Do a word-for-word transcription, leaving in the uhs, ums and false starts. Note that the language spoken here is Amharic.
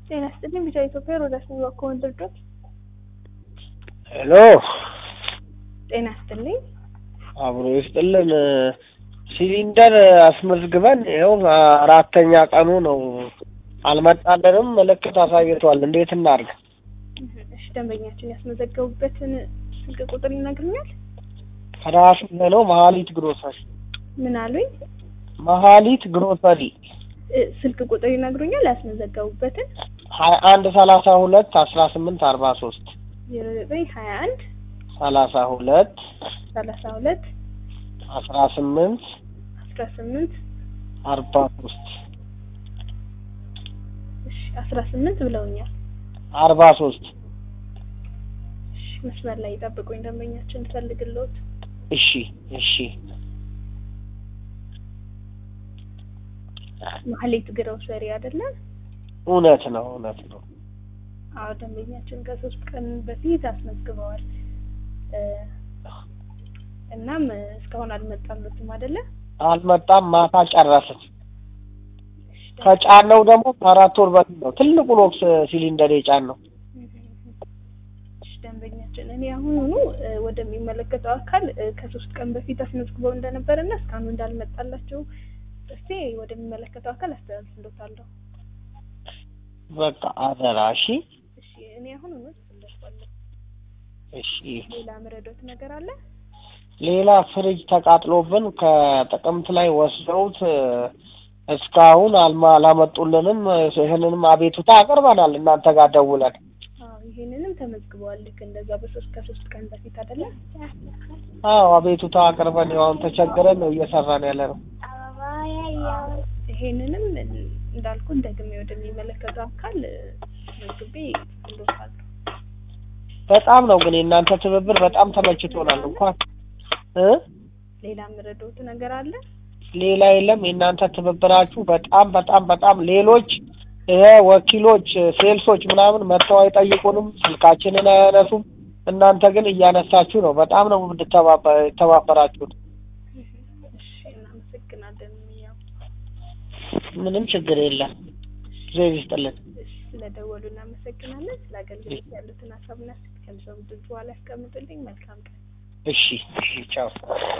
ጤና ይስጥልኝ ቢጫ ኢትዮጵያ ሮዳስ ነው አካውንት ድርጅት ሄሎ ጤና ይስጥልኝ አብሮ ይስጥልን ሲሊንደር አስመዝግበን ይኸው አራተኛ ቀኑ ነው አልመጣልንም ምልክት አሳይቷል እንዴት እናድርግ እሺ ደንበኛችን ያስመዘገቡበትን ስልክ ቁጥር ይነግሩኛል ራሱ ነው መሃሊት ግሮሰሪ ምን አሉኝ መሃሊት ግሮሰሪ ስልክ ቁጥር ይነግሩኛል ያስመዘገቡበትን ሀያ አንድ ሰላሳ ሁለት አስራ ስምንት አርባ ሶስት ዜሮ ዘጠኝ ሀያ አንድ ሰላሳ ሁለት ሰላሳ ሁለት አስራ ስምንት አስራ ስምንት አርባ ሶስት እሺ አስራ ስምንት ብለውኛል አርባ ሶስት እሺ መስመር ላይ ይጠብቁኝ ደንበኛችን ፈልግልዎት እሺ እሺ መሀሌት ግሮሰሪ አይደለ እውነት ነው እውነት ነው አዎ ደንበኛችን ከሶስት ቀን በፊት አስመዝግበዋል እናም እስካሁን አልመጣልዎትም አይደለ አልመጣም ማታ ጨረስን ከጫነው ደግሞ አራት ወር በፊት ነው ትልቁ ኖክስ ሲሊንደር የጫነው እሺ ደንበኛችን እኔ አሁን ወደሚመለከተው አካል ከሶስት ቀን በፊት አስመዝግበው እንደነበርና እስካሁን እንዳልመጣላችሁ እስቲ ወደሚመለከተው አካል አስተላልፍልዎታለሁ በቃ አደራ እሺ እሺ እኔ አሁን ነው እንደፈለኩ እሺ ሌላ ምረዶት ነገር አለ ሌላ ፍሪጅ ተቃጥሎብን ከጥቅምት ላይ ወስደውት እስካሁን አላመጡልንም ይሄንንም አቤቱታ አቀርበናል እናንተ ጋር ደውለን አዎ ይሄንንም ተመዝግበዋል ልክ እንደዛ በሶስት ከሶስት ቀን በፊት አይደለ አዎ አቤቱታ አቀርበን አሁን ተቸግረን ነው እየሰራን ያለነው ይሄንንም እንዳልኩ ደግሜ ወደሚመለከተው አካል ምግቤ እንደውታል በጣም ነው ግን እናንተ ትብብር በጣም ተመችቶናል እንኳን እ ሌላ ምረዶት ነገር አለ ሌላ የለም የእናንተ ትብብራችሁ በጣም በጣም በጣም ሌሎች ወኪሎች ሴልሶች ምናምን መጥተው አይጠይቁንም ስልካችንን አያነሱም እናንተ ግን እያነሳችሁ ነው በጣም ነው ተባበራችሁ እሺ እናመሰግናለን ያው ምንም ችግር የለም ዘይት ይስጥልን ስለደወሉ እናመሰግናለን ስለአገልግሎት ያሉትን ሀሳብና ከልሰው ድርጅት በኋላ ያስቀምጡልኝ መልካም ቀን እሺ እሺ ቻው